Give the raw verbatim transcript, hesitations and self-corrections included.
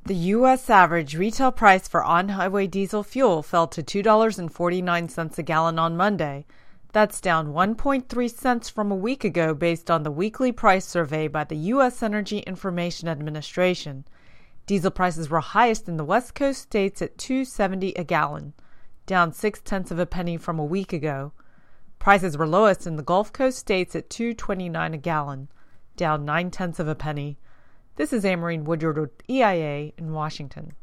The U S average retail price for on-highway diesel fuel fell to two dollars and forty-nine cents a gallon on Monday. That's down one point three cents from a week ago based on the weekly price survey by the U S Energy Information Administration. Diesel prices were highest in the West Coast states at two dollars and seventy cents a gallon, down six tenths of a penny from a week ago. Prices were lowest in the Gulf Coast states at two dollars and twenty-nine cents a gallon, down nine tenths of a penny. This is Amarine Woodyard with E I A in Washington.